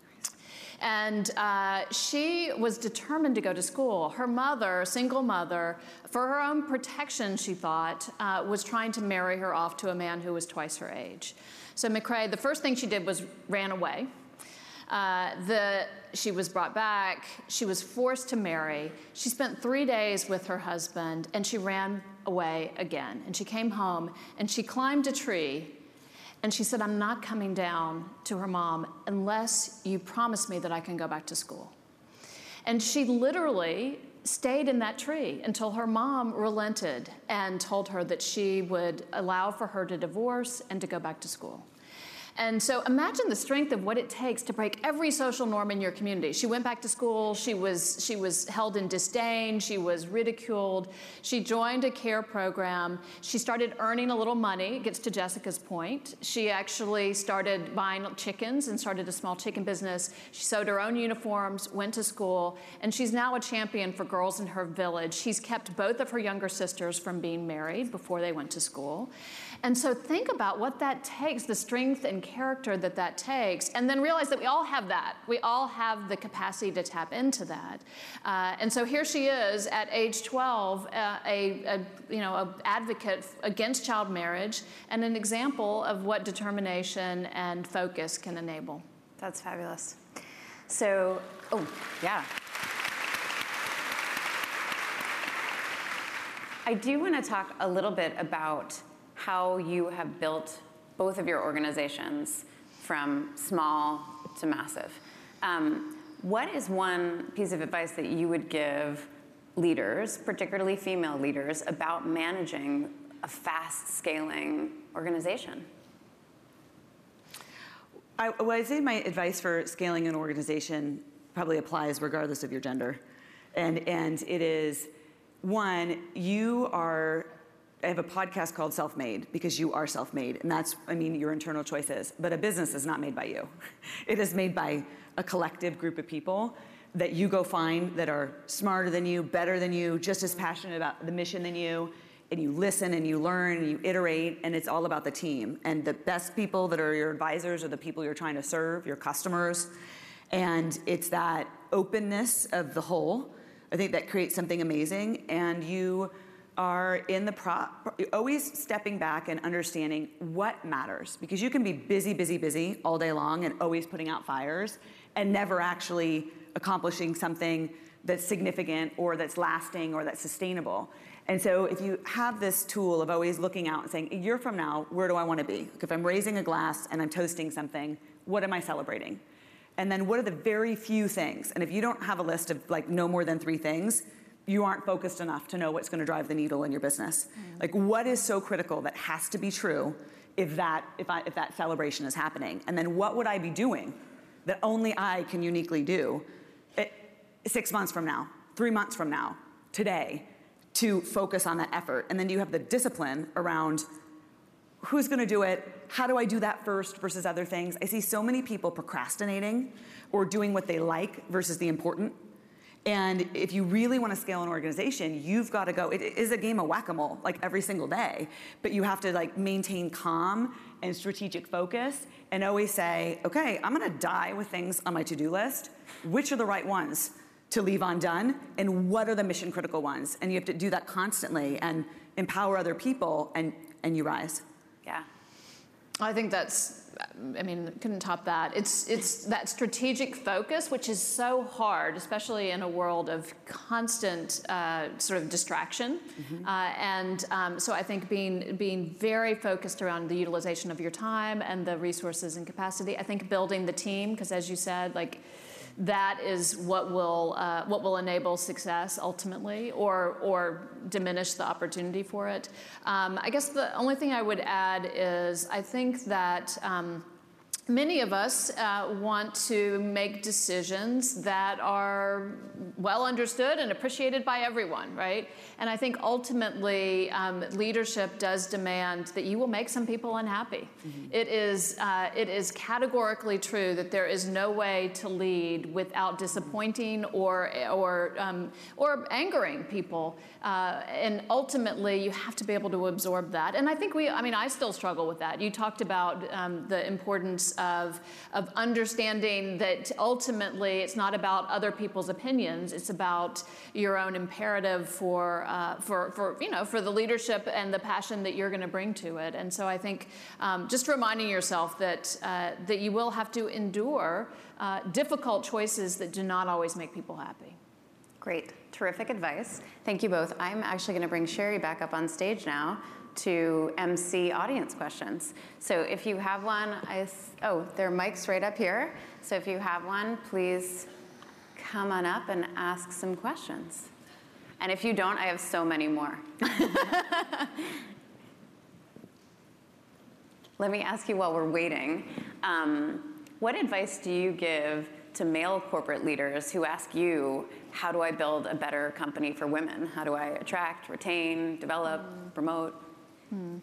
And uh, she was determined to go to school. Her mother, a single mother, for her own protection, she thought, uh, was trying to marry her off to a man who was twice her age. So McCrae, the first thing she did was ran away. Uh, the, she was brought back. She was forced to marry. She spent three days with her husband, and she ran away again. And she came home, and she climbed a tree. And she said, I'm not coming down to her mom unless you promise me that I can go back to school. And she literally stayed in that tree until her mom relented and told her that she would allow for her to divorce and to go back to school. And so imagine the strength of what it takes to break every social norm in your community. She went back to school. She was, she was held in disdain. She was ridiculed. She joined a CARE program. She started earning a little money. It gets to Jessica's point. She actually started buying chickens and started a small chicken business. She sewed her own uniforms, went to school, and she's now a champion for girls in her village. She's kept both of her younger sisters from being married before they went to school. And so think about what that takes, the strength and character that that takes, and then realize that we all have that. We all have the capacity to tap into that. Uh, and so here she is at age twelve, uh, a, a you know a advocate against child marriage, and an example of what determination and focus can enable. That's fabulous. So, oh yeah. I do want to talk a little bit about how you have built both of your organizations from small to massive. Um, what is one piece of advice that you would give leaders, particularly female leaders, about managing a fast-scaling organization? I, well, I'd say my advice for scaling an organization probably applies regardless of your gender. And, and it is, one, you are I have a podcast called Self-Made, because you are self-made, and that's, I mean, your internal choices. But a business is not made by you. It is made by a collective group of people that you go find that are smarter than you, better than you, just as passionate about the mission than you, and you listen and you learn and you iterate, and it's all about the team. And the best people that are your advisors are the people you're trying to serve, your customers. And it's that openness of the whole, I think, that creates something amazing. And you are in the pro, always stepping back and understanding what matters, because you can be busy, busy, busy all day long and always putting out fires and never actually accomplishing something that's significant or that's lasting or that's sustainable. And so if you have this tool of always looking out and saying, a year from now, where do I want to be? Like if I'm raising a glass and I'm toasting something, what am I celebrating? And then what are the very few things? And if you don't have a list of like no more than three things, you aren't focused enough to know what's going to drive the needle in your business. Mm. Like, what is so critical that has to be true if that if I if that celebration is happening? And then what would I be doing that only I can uniquely do it, six months from now, three months from now, today, to focus on that effort? And then you have the discipline around who's going to do it, how do I do that first versus other things? I see so many people procrastinating or doing what they like versus the important. And if you really want to scale an organization, you've got to go, it is a game of whack-a-mole, like every single day, but you have to like maintain calm and strategic focus and always say, okay, I'm gonna die with things on my to-do list. Which are the right ones to leave undone, and what are the mission critical ones? And you have to do that constantly and empower other people, and, and you rise. Yeah. I think that's, I mean, couldn't top that. It's it's that strategic focus, which is so hard, especially in a world of constant uh, sort of distraction. Mm-hmm. uh, and um, so I think being being very focused around the utilization of your time and the resources and capacity. I think building the team, because as you said, like, that is what will uh, what will enable success ultimately, or or diminish the opportunity for it. Um, I guess the only thing I would add is I think that um, many of us uh, want to make decisions that are well understood and appreciated by everyone, right? And I think ultimately um, leadership does demand that you will make some people unhappy. Mm-hmm. It is uh, it is categorically true that there is no way to lead without disappointing or or um, or angering people. Uh, and ultimately, you have to be able to absorb that. And I think we, I mean, I still struggle with that. You talked about um, the importance of of understanding that ultimately it's not about other people's opinions. It's about your own imperative for uh, for for you know for the leadership and the passion that you're going to bring to it. And so I think um, just reminding yourself that uh, that you will have to endure uh, difficult choices that do not always make people happy. Great, terrific advice. Thank you both. I'm actually going to bring Sherry back up on stage now to M C audience questions. So if you have one, I, oh, there are mics right up here. So if you have one, please come on up and ask some questions. And if you don't, I have so many more. Let me ask you while we're waiting, um, what advice do you give to male corporate leaders who ask you, how do I build a better company for women? How do I attract, retain, develop, mm. promote? Mm.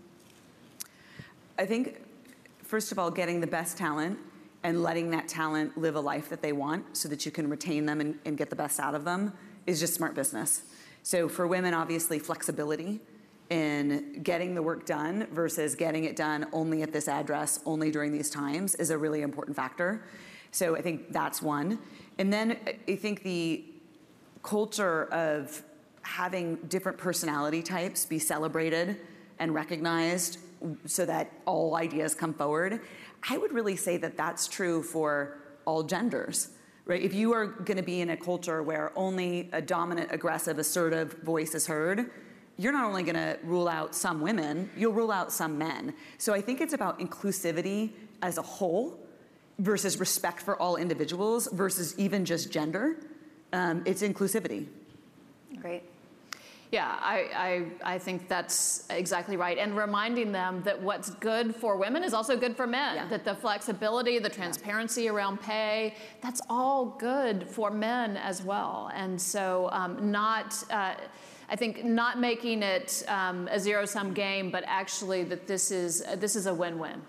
I think, first of all, getting the best talent and letting that talent live a life that they want so that you can retain them and, and get the best out of them is just smart business. So for women, obviously, flexibility in getting the work done versus getting it done only at this address, only during these times is a really important factor. So I think that's one. And then I think the culture of having different personality types be celebrated and recognized so that all ideas come forward, I would really say that that's true for all genders, right? If you are going to be in a culture where only a dominant, aggressive, assertive voice is heard, you're not only going to rule out some women, you'll rule out some men. So I think it's about inclusivity as a whole versus respect for all individuals versus even just gender. Um, it's inclusivity. Great. Yeah, I, I, I think that's exactly right. And reminding them that what's good for women is also good for men. Yeah. That the flexibility, the transparency yeah. around pay, that's all good for men as well. And so um, not, uh, I think not making it um, a zero-sum game, but actually that this is, uh, this is a win-win.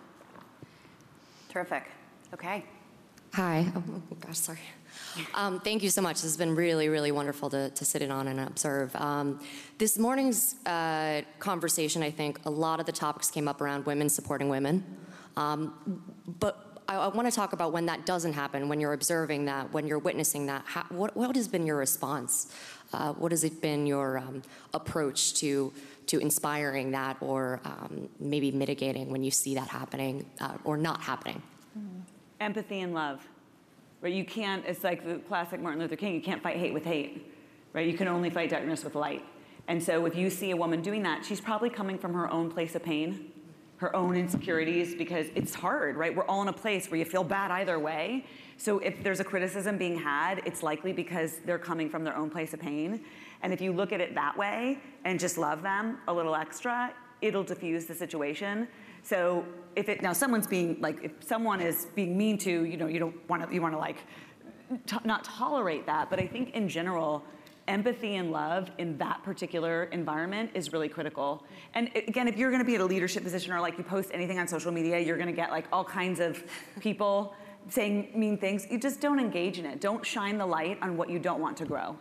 Terrific. Okay. Hi. Oh, oh gosh, sorry. Um, thank you so much. This has been really, really wonderful to, to sit in on and observe. Um, this morning's uh, conversation, I think, a lot of the topics came up around women supporting women. Um, but I, I want to talk about when that doesn't happen, when you're observing that, when you're witnessing that. How, what, what has been your response? Uh, what has it been your um, approach to to inspiring that, or um, maybe mitigating when you see that happening uh, or not happening? Empathy and love. Right, you can't, it's like the classic Martin Luther King, you can't fight hate with hate, right? You can only fight darkness with light. And so if you see a woman doing that, she's probably coming from her own place of pain, her own insecurities, because it's hard, right? We're all in a place where you feel bad either way. So if there's a criticism being had, it's likely because they're coming from their own place of pain. And if you look at it that way and just love them a little extra, it'll diffuse the situation. So if it, now someone's being, like, if someone is being mean to, you know, you don't want to, you want to like, t- not tolerate that. But I think in general, empathy and love in that particular environment is really critical. And again, if you're going to be at a leadership position or like you post anything on social media, you're going to get like all kinds of people saying mean things. You just don't engage in it. Don't shine the light on what you don't want to grow.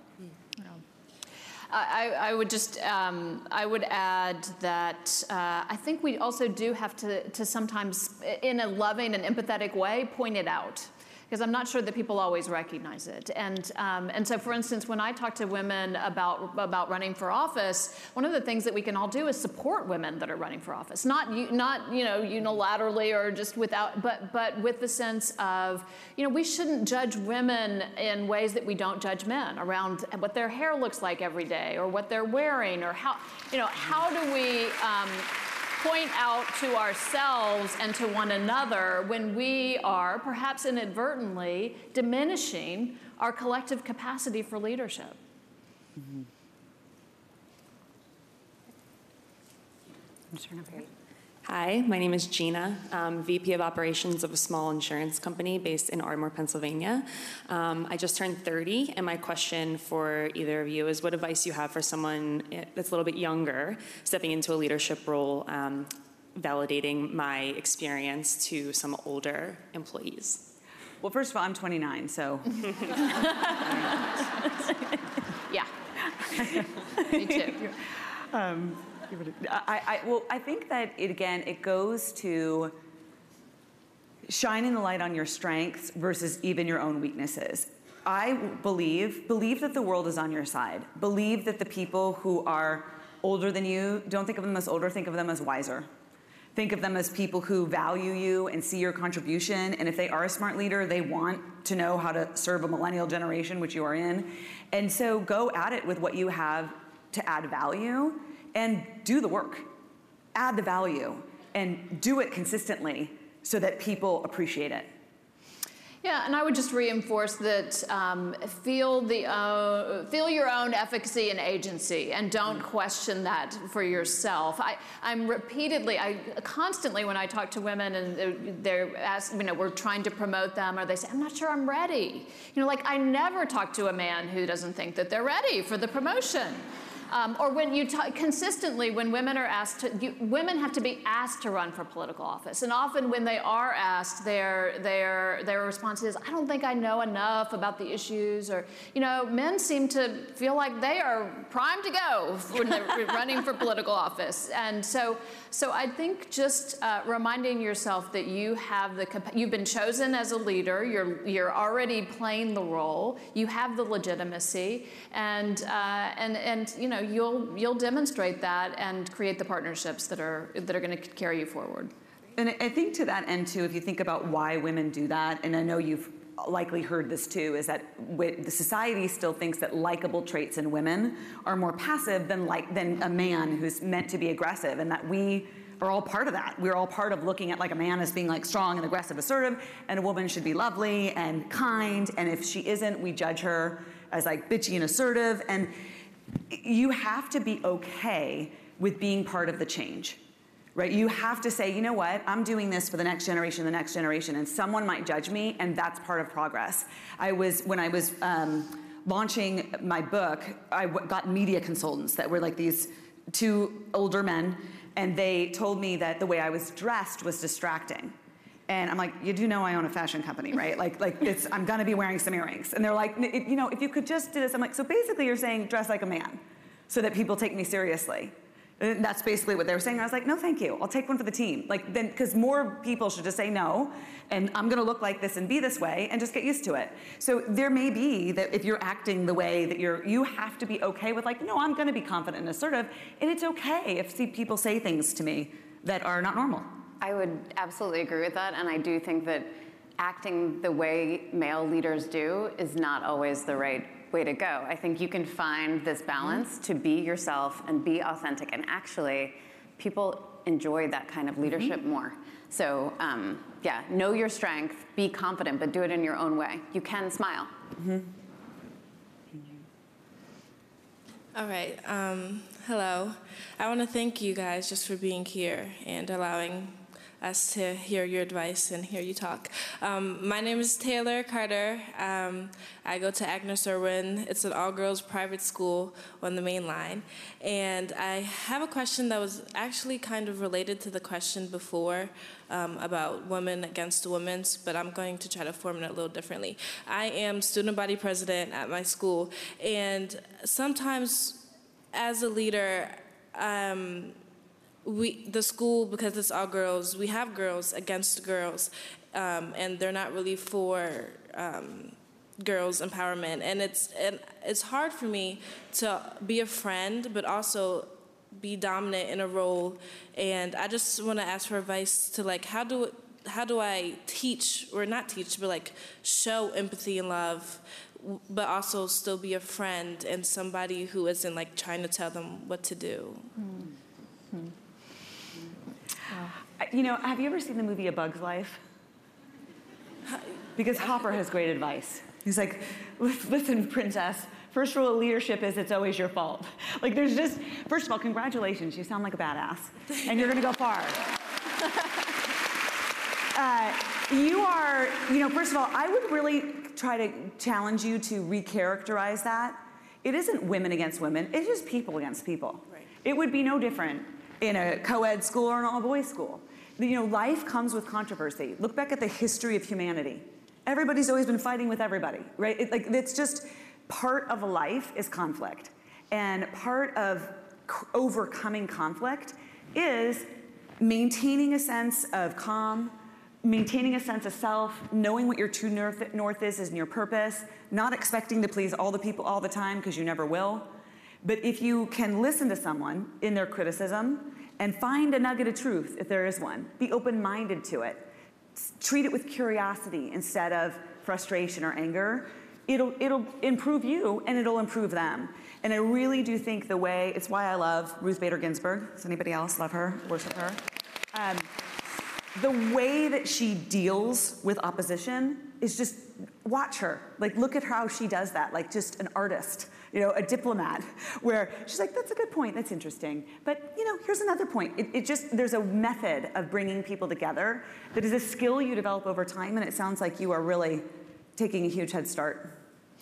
I, I would just, um, I would add that uh, I think we also do have to, to sometimes, in a loving and empathetic way, point it out. Because I'm not sure that people always recognize it. And, um, and so, for instance, when I talk to women about, about running for office, one of the things that we can all do is support women that are running for office. Not, not you know, unilaterally or just without, but, but with the sense of, you know, we shouldn't judge women in ways that we don't judge men, around what their hair looks like every day, or what they're wearing, or how, you know, how do we, um, point out to ourselves and to one another when we are, perhaps inadvertently, diminishing our collective capacity for leadership. Mm-hmm. I'm turn over here. Hi, my name is Gina, um, V P of Operations of a small insurance company based in Ardmore, Pennsylvania. Um, I just turned thirty, and my question for either of you is what advice you have for someone that's a little bit younger, stepping into a leadership role, um, validating my experience to some older employees. Well, first of all, I'm twenty-nine, so. Yeah, me too. Um, I, I, well, I think that, it, again, it goes to shining the light on your strengths versus even your own weaknesses. I believe, believe that the world is on your side. Believe that the people who are older than you, don't think of them as older, think of them as wiser. Think of them as people who value you and see your contribution, and if they are a smart leader, they want to know how to serve a millennial generation, which you are in. And so go at it with what you have to add value, and do the work. Add the value and do it consistently so that people appreciate it. Yeah, and I would just reinforce that um, feel, the, uh, feel your own efficacy and agency, and don't question that for yourself. I, I'm repeatedly, I constantly, when I talk to women and they're, they're asked, you know, we're trying to promote them, or they say, I'm not sure I'm ready. You know, like I never talk to a man who doesn't think that they're ready for the promotion. Um, or when you talk, consistently, when women are asked to, you, women have to be asked to run for political office. And often when they are asked, their, their, their response is, I don't think I know enough about the issues. Or, you know, men seem to feel like they are primed to go when they're running for political office. And so, so I think just uh, reminding yourself that you have the, you've been chosen as a leader, you're, you're already playing the role, you have the legitimacy, and, uh, and, and you know, you'll you'll demonstrate that and create the partnerships that are that are going to carry you forward. And I think to that end too, if you think about why women do that, and I know you've likely heard this too, is that the society still thinks that likable traits in women are more passive than like than a man who's meant to be aggressive, and that we are all part of that. We're all part of looking at like a man as being like strong and aggressive, assertive, and a woman should be lovely and kind, and if she isn't, we judge her as like bitchy and assertive. And you have to be okay with being part of the change, right? You have to say, you know what, I'm doing this for the next generation, the next generation, and someone might judge me, and that's part of progress. I was, when I was um, launching my book, I w- got media consultants that were like these two older men, and they told me that the way I was dressed was distracting. And I'm like, you do know I own a fashion company, right? Like, like it's, I'm gonna be wearing some earrings. And they're like, you know, if you could just do this. I'm like, so basically you're saying dress like a man so that people take me seriously. And that's basically what they were saying. I was like, no, thank you. I'll take one for the team. Like, then, because more people should just say no, and I'm gonna look like this and be this way, and just get used to it. So there may be that if you're acting the way that you're, you have to be okay with like, no, I'm gonna be confident and assertive, and it's okay if see people say things to me that are not normal. I would absolutely agree with that, and I do think that acting the way male leaders do is not always the right way to go. I think you can find this balance to be yourself and be authentic, and actually, people enjoy that kind of leadership mm-hmm. more. So, um, yeah, know your strength, be confident, but do it in your own way. You can smile. Mm-hmm. All right, um, hello. I want to thank you guys just for being here and allowing us to hear your advice and hear you talk. Um, my name is Taylor Carter. Um, I go to Agnes Irwin. It's an all-girls private school on the main line. And I have a question that was actually kind of related to the question before um, about women against women, but I'm going to try to form it a little differently. I am student body president at my school, and sometimes as a leader, um, we, the school, because it's all girls, we have girls against girls, um, and they're not really for um, girls' empowerment. And it's, and it's hard for me to be a friend, but also be dominant in a role. And I just want to ask for advice to, like, how do, how do I teach, or not teach, but like show empathy and love, but also still be a friend and somebody who isn't like trying to tell them what to do. Mm-hmm. Wow. You know, have you ever seen the movie A Bug's Life? Because Hopper has great advice. He's like, listen, princess, first rule of leadership is it's always your fault. Like, there's just, first of all, congratulations, you sound like a badass, and you're gonna go far. Uh, you are, you know, first of all, I would really try to challenge you to recharacterize that. It isn't women against women, it's just people against people. Right. It would be no different in a co-ed school or an all-boys school. You know, life comes with controversy. Look back at the history of humanity. Everybody's always been fighting with everybody, right? It, like, it's just part of life is conflict. And part of overcoming conflict is maintaining a sense of calm, maintaining a sense of self, knowing what your true north, north is, is in your purpose, not expecting to please all the people all the time, because you never will. But if you can listen to someone in their criticism and find a nugget of truth, if there is one, be open-minded to it, treat it with curiosity instead of frustration or anger, it'll, it'll improve you and it'll improve them. And I really do think the way, it's why I love Ruth Bader Ginsburg. Does anybody else love her, worship her? Um, the way that she deals with opposition is just, watch her. Like, look at how she does that, like just an artist, you know, a diplomat, where she's like, that's a good point, that's interesting. But, you know, here's another point. It, it just, there's a method of bringing people together that is a skill you develop over time, and it sounds like you are really taking a huge head start.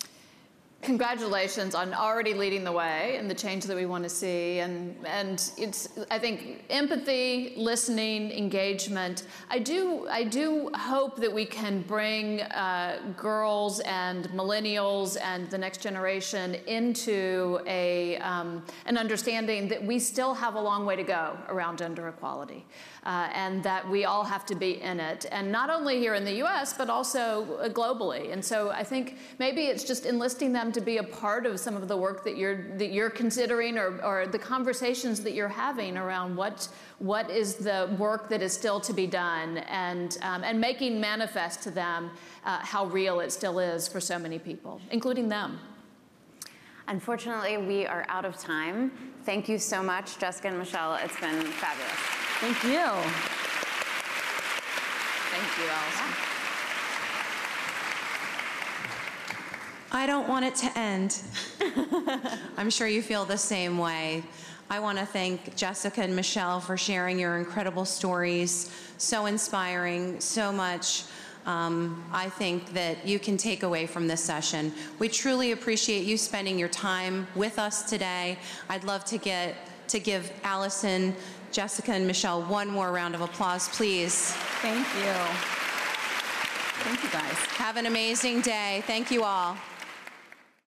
Congratulations on already leading the way and the change that we want to see. And, and it's, I think, empathy, listening, engagement. I do, I do hope that we can bring uh, girls and millennials and the next generation into a, um, an understanding that we still have a long way to go around gender equality. Uh, and that we all have to be in it, and not only here in the U S, but also uh, globally. And so I think maybe it's just enlisting them to be a part of some of the work that you're that you're considering, or, or the conversations that you're having around what what is the work that is still to be done, and um, and making manifest to them uh, how real it still is for so many people, including them. Unfortunately, we are out of time. Thank you so much, Jessica and Michelle. It's been fabulous. Thank you. Thank you, Allison. I don't want it to end. I'm sure you feel the same way. I want to thank Jessica and Michelle for sharing your incredible stories. So inspiring, so much um, I think that you can take away from this session. We truly appreciate you spending your time with us today. I'd love to get to give Allison, Jessica, and Michelle one more round of applause, please. Thank you. Thank you, guys. Have an amazing day. Thank you all.